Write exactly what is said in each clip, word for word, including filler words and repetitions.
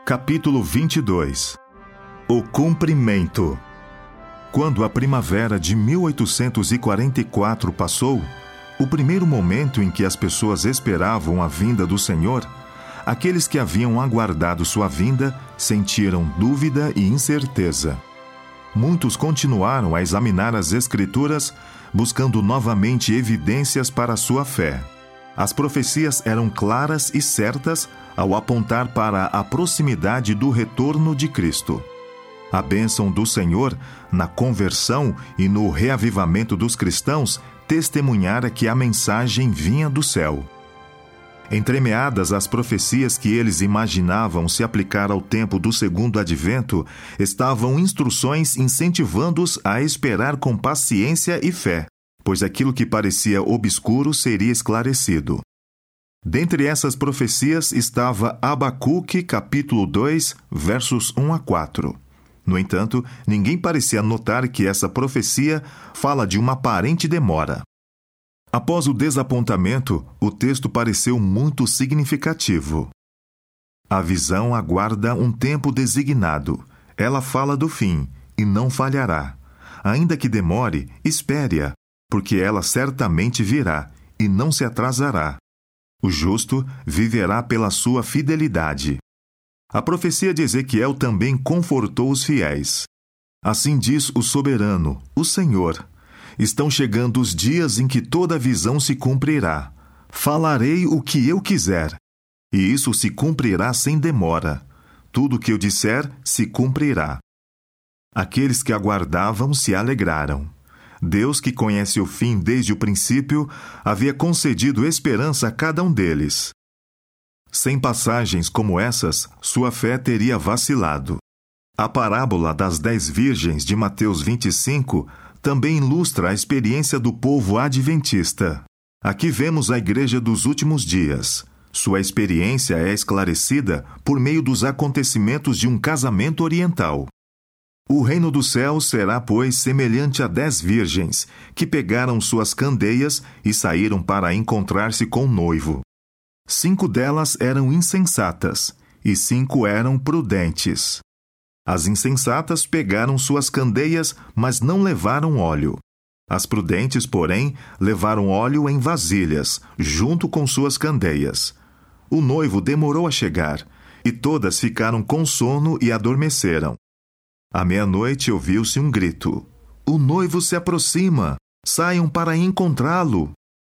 Capítulo vinte e dois. O cumprimento. Quando a primavera de mil oitocentos e quarenta e quatro passou, o primeiro momento em que as pessoas esperavam a vinda do Senhor, aqueles que haviam aguardado sua vinda sentiram dúvida e incerteza. Muitos continuaram a examinar as Escrituras, buscando novamente evidências para a sua fé. As profecias eram claras e certas ao apontar para a proximidade do retorno de Cristo. A bênção do Senhor, na conversão e no reavivamento dos cristãos, testemunhara que a mensagem vinha do céu. Entremeadas as profecias que eles imaginavam se aplicar ao tempo do segundo advento, estavam instruções incentivando-os a esperar com paciência e fé, pois aquilo que parecia obscuro seria esclarecido. Dentre essas profecias estava Abacuque, capítulo dois, versos um a quatro. No entanto, ninguém parecia notar que essa profecia fala de uma aparente demora. Após o desapontamento, o texto pareceu muito significativo. A visão aguarda um tempo designado. Ela fala do fim, e não falhará. Ainda que demore, espere-a, porque ela certamente virá, e não se atrasará. O justo viverá pela sua fidelidade. A profecia de Ezequiel também confortou os fiéis. Assim diz o soberano, o Senhor: estão chegando os dias em que toda visão se cumprirá. Falarei o que eu quiser, e isso se cumprirá sem demora. Tudo o que eu disser se cumprirá. Aqueles que aguardavam se alegraram. Deus, que conhece o fim desde o princípio, havia concedido esperança a cada um deles. Sem passagens como essas, sua fé teria vacilado. A parábola das dez virgens de Mateus vinte e cinco também ilustra a experiência do povo adventista. Aqui vemos a igreja dos últimos dias. Sua experiência é esclarecida por meio dos acontecimentos de um casamento oriental. O reino dos céus será, pois, semelhante a dez virgens, que pegaram suas candeias e saíram para encontrar-se com o noivo. Cinco delas eram insensatas, e cinco eram prudentes. As insensatas pegaram suas candeias, mas não levaram óleo. As prudentes, porém, levaram óleo em vasilhas, junto com suas candeias. O noivo demorou a chegar, e todas ficaram com sono e adormeceram. À meia-noite ouviu-se um grito: o noivo se aproxima, saiam para encontrá-lo.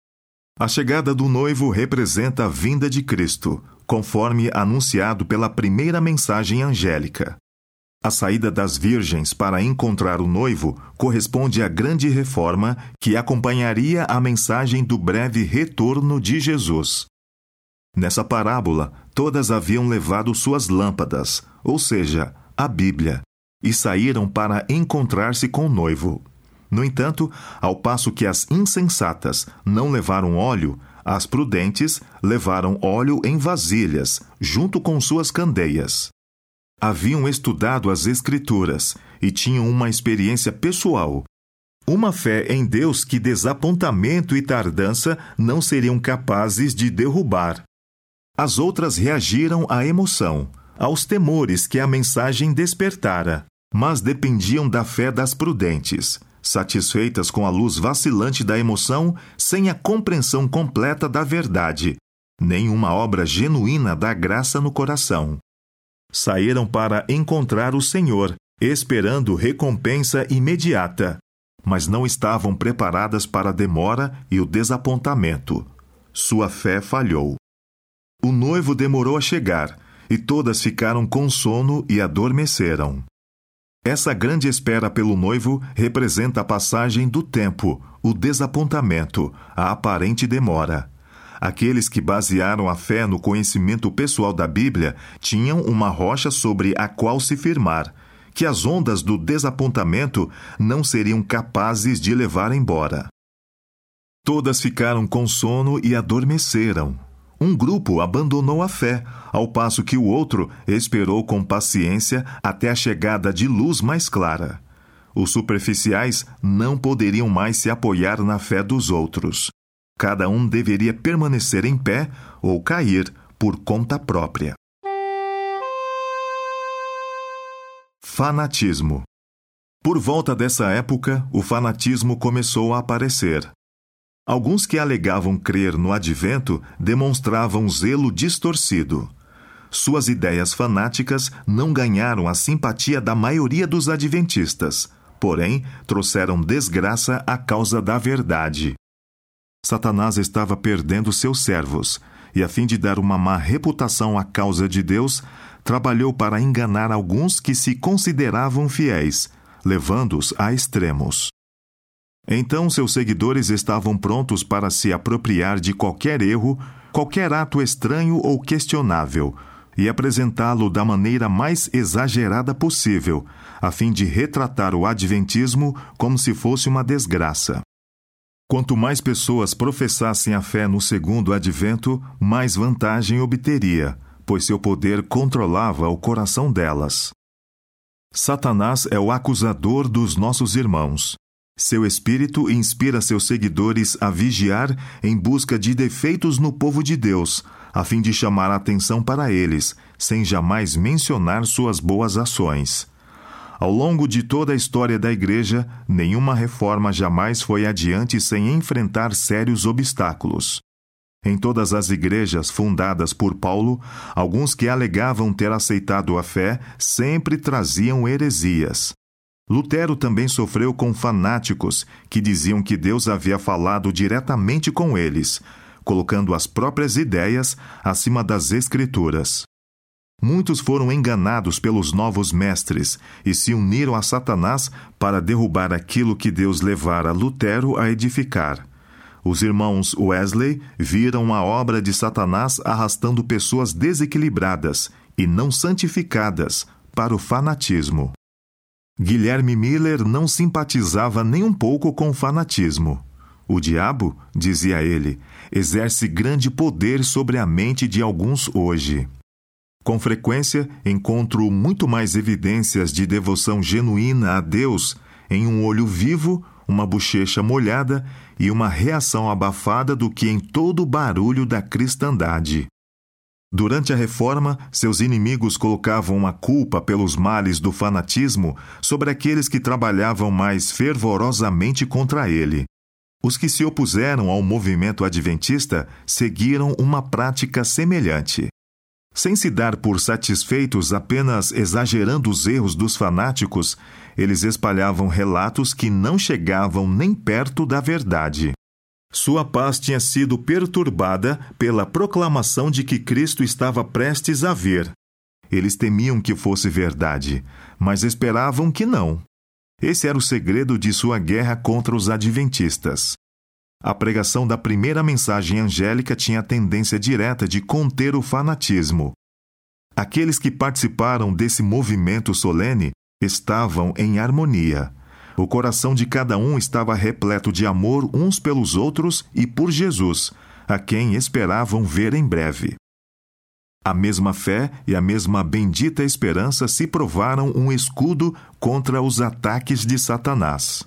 A chegada do noivo representa a vinda de Cristo, conforme anunciado pela primeira mensagem angélica. A saída das virgens para encontrar o noivo corresponde à grande reforma que acompanharia a mensagem do breve retorno de Jesus. Nessa parábola, todas haviam levado suas lâmpadas, ou seja, a Bíblia, e saíram para encontrar-se com o noivo. No entanto, ao passo que as insensatas não levaram óleo, as prudentes levaram óleo em vasilhas, junto com suas candeias. Haviam estudado as Escrituras e tinham uma experiência pessoal. Uma fé em Deus que desapontamento e tardança não seriam capazes de derrubar. As outras reagiram à emoção, aos temores que a mensagem despertara, mas dependiam da fé das prudentes, satisfeitas com a luz vacilante da emoção, sem a compreensão completa da verdade, nem uma obra genuína da graça no coração. Saíram para encontrar o Senhor, esperando recompensa imediata, mas não estavam preparadas para a demora e o desapontamento. Sua fé falhou. O noivo demorou a chegar, e todas ficaram com sono e adormeceram. Essa grande espera pelo noivo representa a passagem do tempo, o desapontamento, a aparente demora. Aqueles que basearam a fé no conhecimento pessoal da Bíblia tinham uma rocha sobre a qual se firmar, que as ondas do desapontamento não seriam capazes de levar embora. Todas ficaram com sono e adormeceram. Um grupo abandonou a fé, ao passo que o outro esperou com paciência até a chegada de luz mais clara. Os superficiais não poderiam mais se apoiar na fé dos outros. Cada um deveria permanecer em pé ou cair por conta própria. Fanatismo. Por volta dessa época, o fanatismo começou a aparecer. Alguns que alegavam crer no advento demonstravam zelo distorcido. Suas ideias fanáticas não ganharam a simpatia da maioria dos adventistas, porém, trouxeram desgraça à causa da verdade. Satanás estava perdendo seus servos, e a fim de dar uma má reputação à causa de Deus, trabalhou para enganar alguns que se consideravam fiéis, levando-os a extremos. Então seus seguidores estavam prontos para se apropriar de qualquer erro, qualquer ato estranho ou questionável, e apresentá-lo da maneira mais exagerada possível, a fim de retratar o adventismo como se fosse uma desgraça. Quanto mais pessoas professassem a fé no segundo advento, mais vantagem obteria, pois seu poder controlava o coração delas. Satanás é o acusador dos nossos irmãos. Seu espírito inspira seus seguidores a vigiar em busca de defeitos no povo de Deus, a fim de chamar a atenção para eles, sem jamais mencionar suas boas ações. Ao longo de toda a história da Igreja, nenhuma reforma jamais foi adiante sem enfrentar sérios obstáculos. Em todas as igrejas fundadas por Paulo, alguns que alegavam ter aceitado a fé sempre traziam heresias. Lutero também sofreu com fanáticos que diziam que Deus havia falado diretamente com eles, colocando as próprias ideias acima das Escrituras. Muitos foram enganados pelos novos mestres e se uniram a Satanás para derrubar aquilo que Deus levara Lutero a edificar. Os irmãos Wesley viram a obra de Satanás arrastando pessoas desequilibradas e não santificadas para o fanatismo. Guilherme Miller não simpatizava nem um pouco com o fanatismo. O diabo, dizia ele, exerce grande poder sobre a mente de alguns hoje. Com frequência, encontro muito mais evidências de devoção genuína a Deus em um olho vivo, uma bochecha molhada e uma reação abafada do que em todo o barulho da cristandade. Durante a Reforma, seus inimigos colocavam a culpa pelos males do fanatismo sobre aqueles que trabalhavam mais fervorosamente contra ele. Os que se opuseram ao movimento adventista seguiram uma prática semelhante. Sem se dar por satisfeitos apenas exagerando os erros dos fanáticos, eles espalhavam relatos que não chegavam nem perto da verdade. Sua paz tinha sido perturbada pela proclamação de que Cristo estava prestes a vir. Eles temiam que fosse verdade, mas esperavam que não. Esse era o segredo de sua guerra contra os adventistas. A pregação da primeira mensagem angélica tinha a tendência direta de conter o fanatismo. Aqueles que participaram desse movimento solene estavam em harmonia. O coração de cada um estava repleto de amor uns pelos outros e por Jesus, a quem esperavam ver em breve. A mesma fé e a mesma bendita esperança se provaram um escudo contra os ataques de Satanás.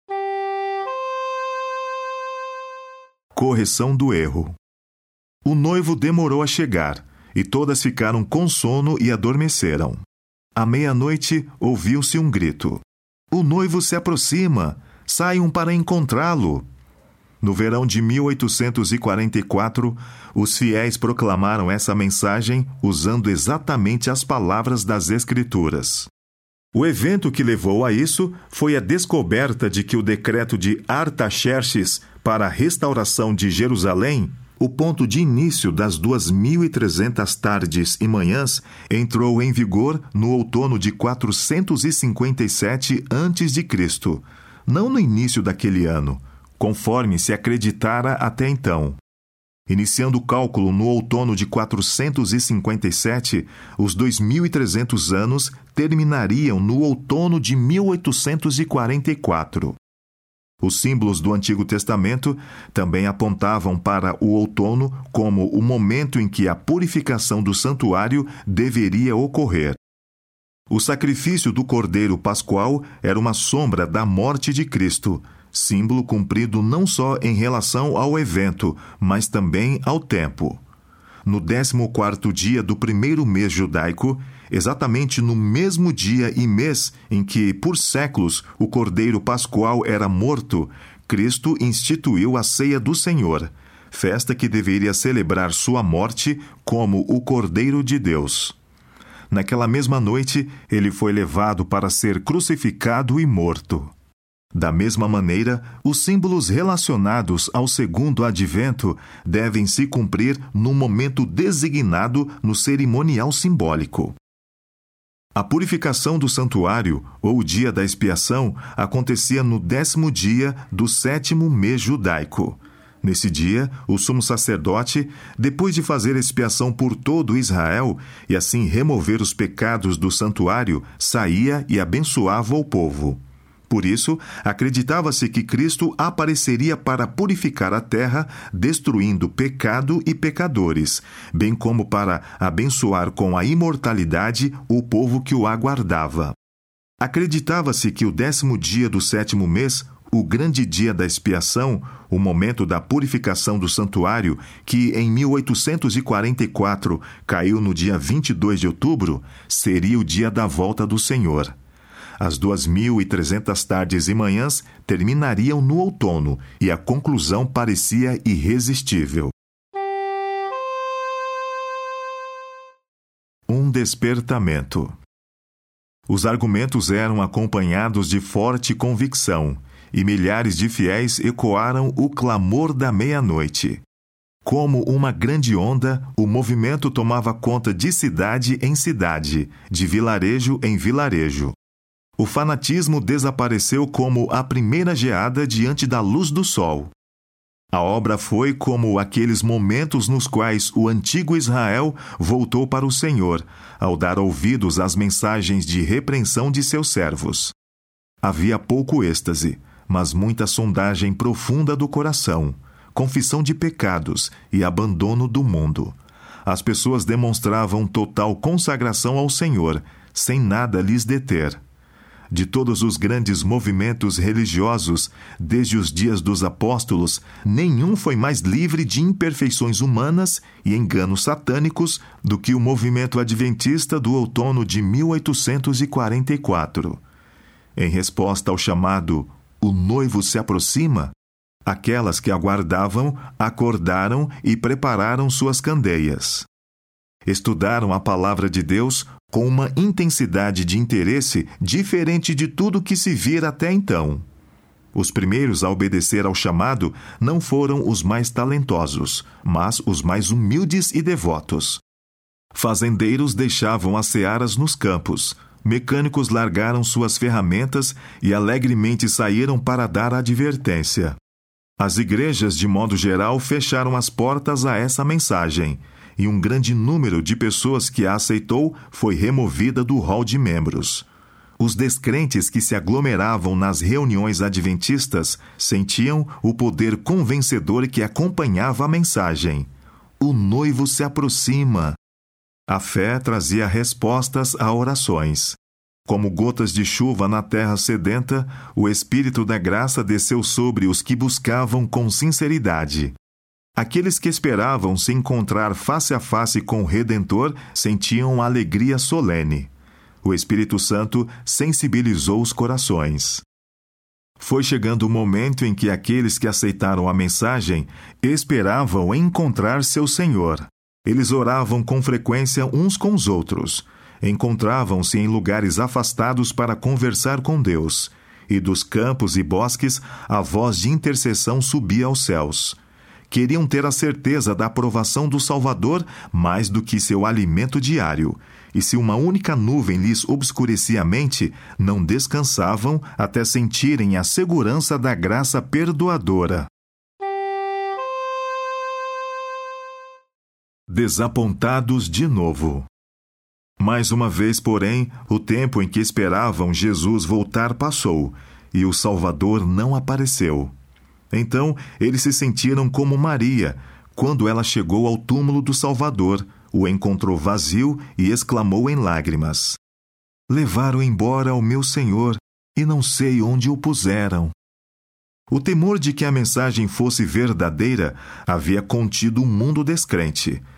Correção do erro. O noivo demorou a chegar, e todas ficaram com sono e adormeceram. À meia-noite, ouviu-se um grito. O noivo se aproxima! Saiam para encontrá-lo! No verão de mil oitocentos e quarenta e quatro, os fiéis proclamaram essa mensagem usando exatamente as palavras das Escrituras. O evento que levou a isso foi a descoberta de que o decreto de Artaxerxes para a restauração de Jerusalém, o ponto de início das duas mil e trezentas tardes e manhãs, entrou em vigor no outono de quatrocentos e cinquenta e sete antes de Cristo, não no início daquele ano, conforme se acreditara até então. Iniciando o cálculo no outono de quatrocentos e cinquenta e sete, os dois mil e trezentos anos terminariam no outono de mil oitocentos e quarenta e quatro. Os símbolos do Antigo Testamento também apontavam para o outono como o momento em que a purificação do santuário deveria ocorrer. O sacrifício do Cordeiro Pascual era uma sombra da morte de Cristo, símbolo cumprido não só em relação ao evento, mas também ao tempo. no décimo quarto dia do primeiro mês judaico, exatamente no mesmo dia e mês em que, por séculos, o Cordeiro Pascual era morto, Cristo instituiu a Ceia do Senhor, festa que deveria celebrar sua morte como o Cordeiro de Deus. Naquela mesma noite, ele foi levado para ser crucificado e morto. Da mesma maneira, os símbolos relacionados ao segundo advento devem se cumprir no momento designado no cerimonial simbólico. A purificação do santuário, ou o dia da expiação, acontecia no décimo dia do sétimo mês judaico. Nesse dia, o sumo sacerdote, depois de fazer expiação por todo Israel e assim remover os pecados do santuário, saía e abençoava o povo. Por isso, acreditava-se que Cristo apareceria para purificar a terra, destruindo pecado e pecadores, bem como para abençoar com a imortalidade o povo que o aguardava. Acreditava-se que o décimo dia do sétimo mês, o grande dia da expiação, o momento da purificação do santuário, que em mil oitocentos e quarenta e quatro caiu no dia vinte e dois de outubro, seria o dia da volta do Senhor. As duas mil e trezentas tardes e manhãs terminariam no outono e a conclusão parecia irresistível. Um despertamento. Os argumentos eram acompanhados de forte convicção, e milhares de fiéis ecoaram o clamor da meia-noite. Como uma grande onda, o movimento tomava conta de cidade em cidade, de vilarejo em vilarejo. O fanatismo desapareceu como a primeira geada diante da luz do sol. A obra foi como aqueles momentos nos quais o antigo Israel voltou para o Senhor, ao dar ouvidos às mensagens de repreensão de seus servos. Havia pouco êxtase, mas muita sondagem profunda do coração, confissão de pecados e abandono do mundo. As pessoas demonstravam total consagração ao Senhor, sem nada lhes deter. De todos os grandes movimentos religiosos, desde os dias dos apóstolos, nenhum foi mais livre de imperfeições humanas e enganos satânicos do que o movimento adventista do outono de mil oitocentos e quarenta e quatro. Em resposta ao chamado "O noivo se aproxima", aquelas que aguardavam acordaram e prepararam suas candeias. Estudaram a palavra de Deus com uma intensidade de interesse diferente de tudo que se vira até então. Os primeiros a obedecer ao chamado não foram os mais talentosos, mas os mais humildes e devotos. Fazendeiros deixavam as searas nos campos, mecânicos largaram suas ferramentas e alegremente saíram para dar advertência. As igrejas, de modo geral, fecharam as portas a essa mensagem, e um grande número de pessoas que a aceitou foi removida do rol de membros. Os descrentes que se aglomeravam nas reuniões adventistas sentiam o poder convencedor que acompanhava a mensagem. O noivo se aproxima. A fé trazia respostas a orações. Como gotas de chuva na terra sedenta, o Espírito da graça desceu sobre os que buscavam com sinceridade. Aqueles que esperavam se encontrar face a face com o Redentor sentiam alegria solene. O Espírito Santo sensibilizou os corações. Foi chegando o momento em que aqueles que aceitaram a mensagem esperavam encontrar seu Senhor. Eles oravam com frequência uns com os outros. Encontravam-se em lugares afastados para conversar com Deus. E dos campos e bosques, a voz de intercessão subia aos céus. Queriam ter a certeza da aprovação do Salvador mais do que seu alimento diário. E se uma única nuvem lhes obscurecia a mente, não descansavam até sentirem a segurança da graça perdoadora. Desapontados de novo. Mais uma vez, porém, o tempo em que esperavam Jesus voltar passou, e o Salvador não apareceu. Então, eles se sentiram como Maria, quando ela chegou ao túmulo do Salvador, o encontrou vazio e exclamou em lágrimas: "Levaram embora o meu Senhor, e não sei onde o puseram." O temor de que a mensagem fosse verdadeira havia contido o mundo descrente.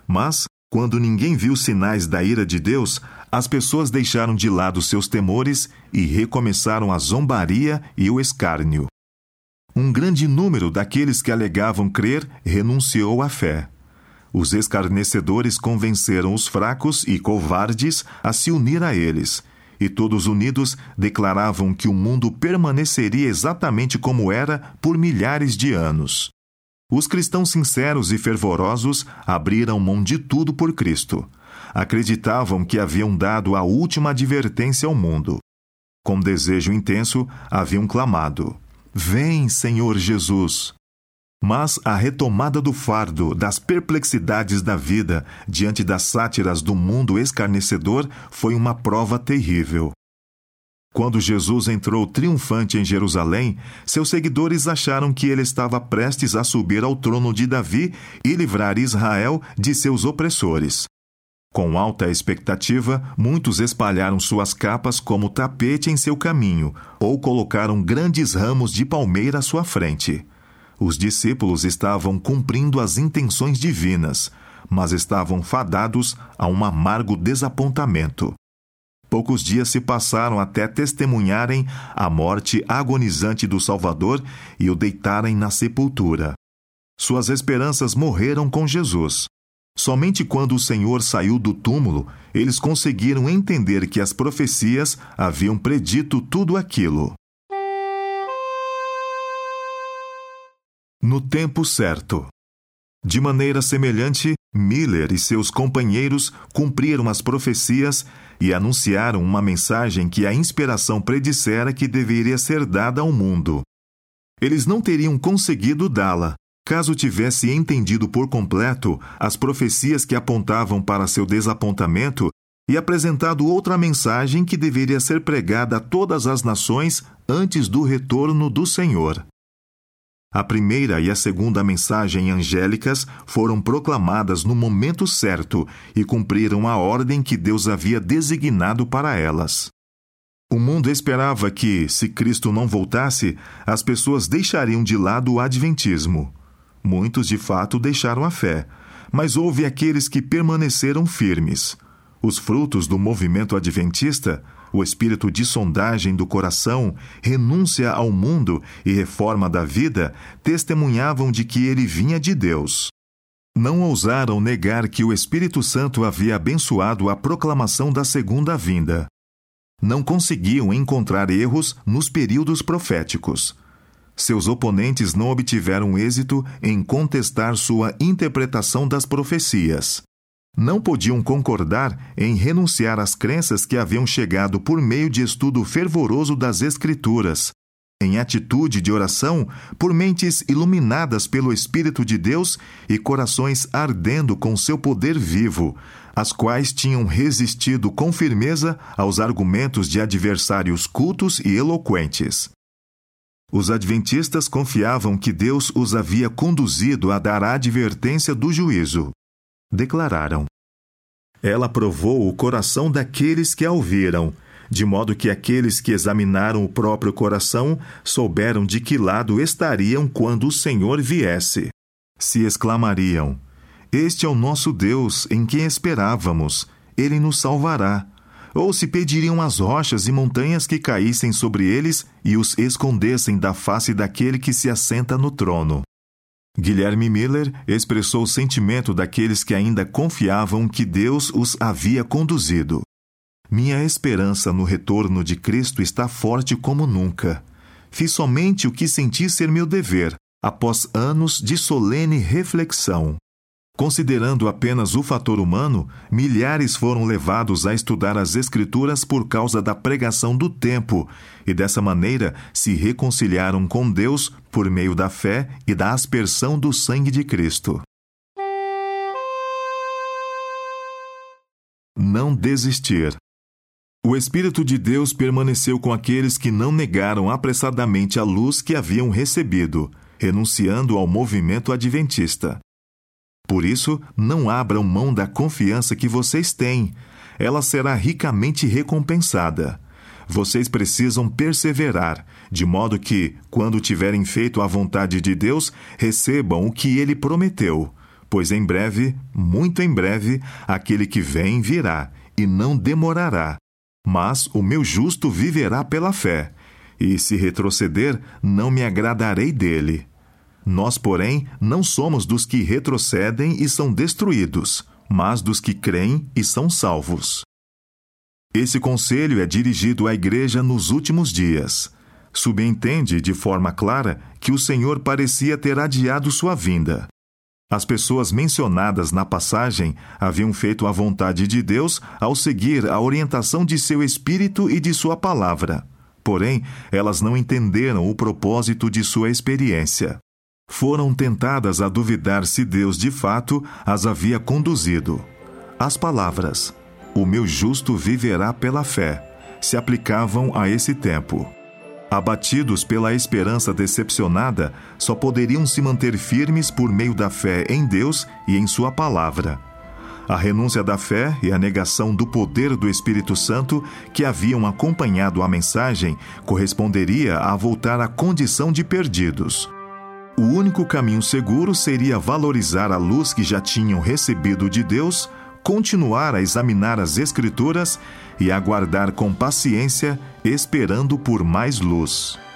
Mas, quando ninguém viu sinais da ira de Deus, as pessoas deixaram de lado seus temores e recomeçaram a zombaria e o escárnio. Um grande número daqueles que alegavam crer renunciou à fé. Os escarnecedores convenceram os fracos e covardes a se unir a eles, e todos unidos declaravam que o mundo permaneceria exatamente como era por milhares de anos. Os cristãos sinceros e fervorosos abriram mão de tudo por Cristo. Acreditavam que haviam dado a última advertência ao mundo. Com desejo intenso, haviam clamado: "Vem, Senhor Jesus!" Mas a retomada do fardo das perplexidades da vida diante das sátiras do mundo escarnecedor foi uma prova terrível. Quando Jesus entrou triunfante em Jerusalém, seus seguidores acharam que ele estava prestes a subir ao trono de Davi e livrar Israel de seus opressores. Com alta expectativa, muitos espalharam suas capas como tapete em seu caminho, ou colocaram grandes ramos de palmeira à sua frente. Os discípulos estavam cumprindo as intenções divinas, mas estavam fadados a um amargo desapontamento. Poucos dias se passaram até testemunharem a morte agonizante do Salvador e o deitarem na sepultura. Suas esperanças morreram com Jesus. Somente quando o Senhor saiu do túmulo, eles conseguiram entender que as profecias haviam predito tudo aquilo. No tempo certo. De maneira semelhante, Miller e seus companheiros cumpriram as profecias e anunciaram uma mensagem que a inspiração predissera que deveria ser dada ao mundo. Eles não teriam conseguido dá-la, caso tivesse entendido por completo as profecias que apontavam para seu desapontamento e apresentado outra mensagem que deveria ser pregada a todas as nações antes do retorno do Senhor. A primeira e a segunda mensagem angélicas foram proclamadas no momento certo e cumpriram a ordem que Deus havia designado para elas. O mundo esperava que, se Cristo não voltasse, as pessoas deixariam de lado o adventismo. Muitos, de fato, deixaram a fé, mas houve aqueles que permaneceram firmes. Os frutos do movimento adventista, o espírito de sondagem do coração, renúncia ao mundo e reforma da vida, testemunhavam de que ele vinha de Deus. Não ousaram negar que o Espírito Santo havia abençoado a proclamação da segunda vinda. Não conseguiam encontrar erros nos períodos proféticos. Seus oponentes não obtiveram êxito em contestar sua interpretação das profecias. Não podiam concordar em renunciar às crenças que haviam chegado por meio de estudo fervoroso das Escrituras, em atitude de oração por mentes iluminadas pelo Espírito de Deus e corações ardendo com seu poder vivo, as quais tinham resistido com firmeza aos argumentos de adversários cultos e eloquentes. Os adventistas confiavam que Deus os havia conduzido a dar a advertência do juízo. Declararam: "Ela provou o coração daqueles que a ouviram, de modo que aqueles que examinaram o próprio coração souberam de que lado estariam quando o Senhor viesse. Se exclamariam: Este é o nosso Deus, em quem esperávamos, ele nos salvará. Ou se pediriam às rochas e montanhas que caíssem sobre eles e os escondessem da face daquele que se assenta no trono." Guilherme Miller expressou o sentimento daqueles que ainda confiavam que Deus os havia conduzido. "Minha esperança no retorno de Cristo está forte como nunca. Fiz somente o que senti ser meu dever, após anos de solene reflexão. Considerando apenas o fator humano, milhares foram levados a estudar as Escrituras por causa da pregação do tempo, e dessa maneira se reconciliaram com Deus por meio da fé e da aspersão do sangue de Cristo." Não desistir. O Espírito de Deus permaneceu com aqueles que não negaram apressadamente a luz que haviam recebido, renunciando ao movimento adventista. Por isso, não abram mão da confiança que vocês têm. Ela será ricamente recompensada. Vocês precisam perseverar, de modo que, quando tiverem feito a vontade de Deus, recebam o que Ele prometeu, Pois em breve, muito em breve, aquele que vem virá, e não demorará. Mas o meu justo viverá pela fé, e se retroceder, não me agradarei dele. Nós, porém, não somos dos que retrocedem e são destruídos, mas dos que creem e são salvos. Esse conselho é dirigido à igreja nos últimos dias. Subentende de forma clara que o Senhor parecia ter adiado sua vinda. As pessoas mencionadas na passagem haviam feito a vontade de Deus ao seguir a orientação de seu Espírito e de sua palavra. Porém, elas não entenderam o propósito de sua experiência. Foram tentadas a duvidar se Deus, de fato, as havia conduzido. As palavras, "O meu justo viverá pela fé", se aplicavam a esse tempo. Abatidos pela esperança decepcionada, só poderiam se manter firmes por meio da fé em Deus e em sua palavra. A renúncia da fé e a negação do poder do Espírito Santo que haviam acompanhado a mensagem corresponderia a voltar à condição de perdidos. O único caminho seguro seria valorizar a luz que já tinham recebido de Deus, continuar a examinar as Escrituras e aguardar com paciência, esperando por mais luz.